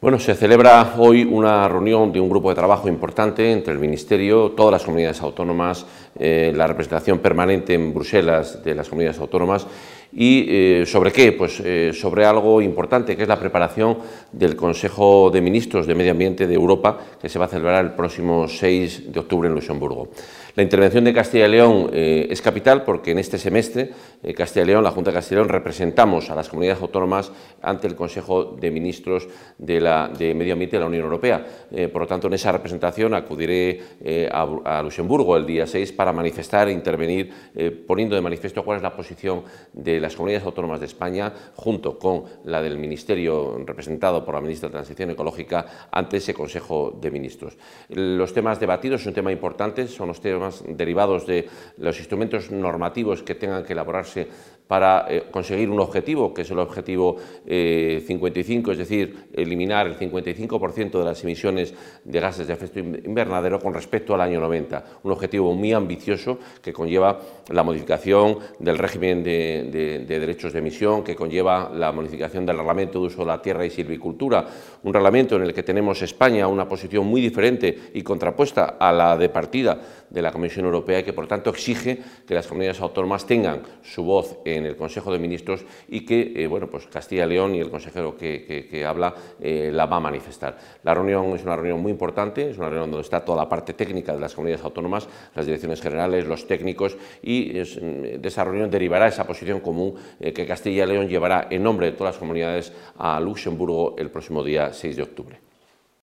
Bueno, se celebra hoy una reunión de un grupo de trabajo importante entre el Ministerio, todas las comunidades autónomas, la representación permanente en Bruselas de las comunidades autónomas. ¿Y sobre qué? Pues sobre algo importante, que es la preparación del Consejo de Ministros de Medio Ambiente de Europa, que se va a celebrar el próximo 6 de octubre en Luxemburgo. La intervención de Castilla y León es capital porque en este semestre Castilla y León, la Junta de Castilla y León, representamos a las comunidades autónomas ante el Consejo de Ministros de Medio Ambiente de la Unión Europea. Por lo tanto, en esa representación acudiré a Luxemburgo el día 6 para manifestar e intervenir poniendo de manifiesto cuál es la posición de las comunidades autónomas de España junto con la del Ministerio representado por la ministra de Transición Ecológica ante ese Consejo de Ministros. Los temas debatidos son un tema importante, son los temas derivados de los instrumentos normativos que tengan que elaborarse para conseguir un objetivo, que es el objetivo 55, es decir, eliminar el 55% de las emisiones de gases de efecto invernadero con respecto al año 90. Un objetivo muy ambicioso que conlleva la modificación del régimen de derechos de emisión, que conlleva la modificación del reglamento de uso de la tierra y silvicultura, un reglamento en el que tenemos España una posición muy diferente y contrapuesta a la de partida de la Comisión Europea y que, por tanto, exige que las comunidades autónomas tengan su voz en el Consejo de Ministros y que, bueno, pues Castilla y León y el consejero que habla la va a manifestar. La reunión es una reunión muy importante, es una reunión donde está toda la parte técnica de las comunidades autónomas, las direcciones generales, los técnicos, y de esa reunión derivará esa posición común que Castilla y León llevará en nombre de todas las comunidades a Luxemburgo el próximo día 6 de octubre.